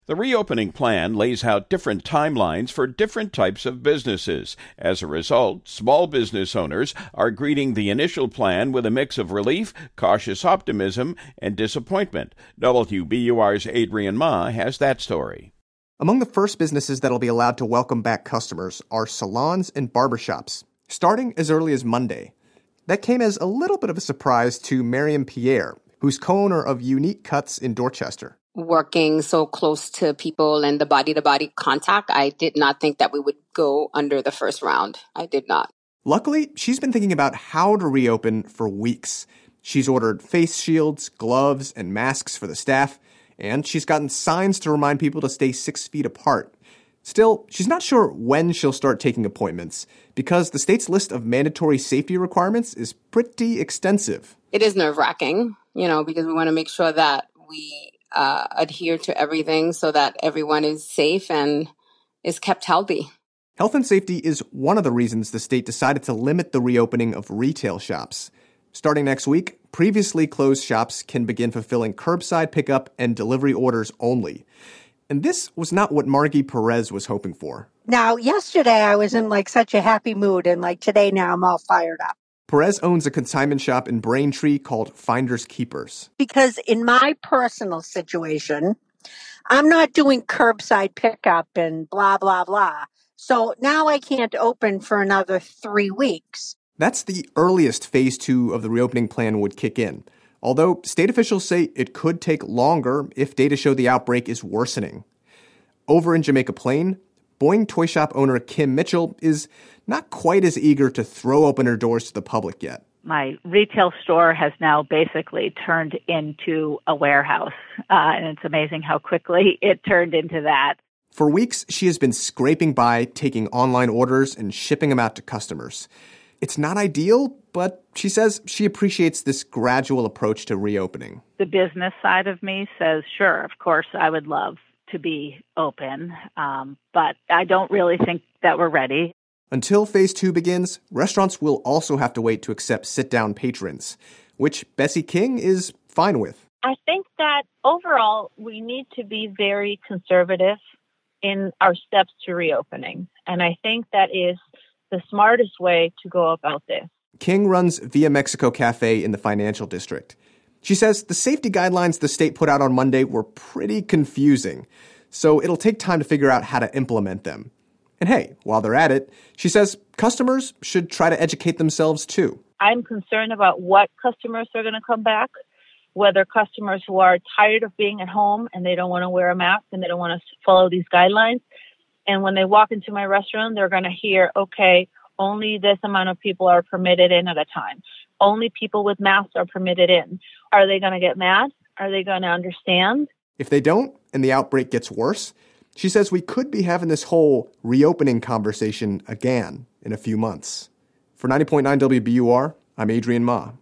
The reopening plan lays out different timelines for different types of businesses. As a result, small business owners are greeting the initial plan with a mix of relief, cautious optimism, and disappointment. WBUR's Adrian Ma has that story. Among the first businesses that'll be allowed to welcome back customers are salons and barbershops, starting as early as Monday. That came as a little bit of a surprise to Miriam Pierre, who's co-owner of Unique Cuts in Dorchester. Working so close to people and the body-to-body contact, I did not think that we would go under the first round. I did not. Luckily, she's been thinking about how to reopen for weeks. She's ordered face shields, gloves, and masks for the staff, and she's gotten signs to remind people to stay 6 feet apart. Still, she's not sure when she'll start taking appointments, because the state's list of mandatory safety requirements is pretty extensive. It is nerve-wracking, because we want to make sure that we adhere to everything so that everyone is safe and is kept healthy. Health and safety is one of the reasons the state decided to limit the reopening of retail shops. Starting next week, previously closed shops can begin fulfilling curbside pickup and delivery orders only. And this was not what Margie Perez was hoping for. Now, yesterday I was in such a happy mood, and today now I'm all fired up. Perez owns a consignment shop in Braintree called Finders Keepers. Because in my personal situation, I'm not doing curbside pickup and blah, blah, blah. So now I can't open for another 3 weeks. That's the earliest phase 2 of the reopening plan would kick in. Although state officials say it could take longer if data show the outbreak is worsening. Over in Jamaica Plain, Boing Toy Shop owner Kim Mitchell is not quite as eager to throw open her doors to the public yet. My retail store has now basically turned into a warehouse, and it's amazing how quickly it turned into that. For weeks, she has been scraping by, taking online orders and shipping them out to customers. It's not ideal, but she says she appreciates this gradual approach to reopening. The business side of me says, sure, of course, I would love to be open, but I don't really think that we're ready. Until phase 2 begins, restaurants will also have to wait to accept sit-down patrons, which Bessie King is fine with. I think that overall we need to be very conservative in our steps to reopening. And I think that is the smartest way to go about this. King runs Via Mexico Cafe in the financial district. She says the safety guidelines the state put out on Monday were pretty confusing, so it'll take time to figure out how to implement them. And hey, while they're at it, she says customers should try to educate themselves too. I'm concerned about what customers are going to come back, whether customers who are tired of being at home and they don't want to wear a mask and they don't want to follow these guidelines. And when they walk into my restaurant, they're going to hear, okay, only this amount of people are permitted in at a time. Only people with masks are permitted in. Are they going to get mad? Are they going to understand? If they don't, and the outbreak gets worse, she says we could be having this whole reopening conversation again in a few months. For 90.9 WBUR, I'm Adrian Ma.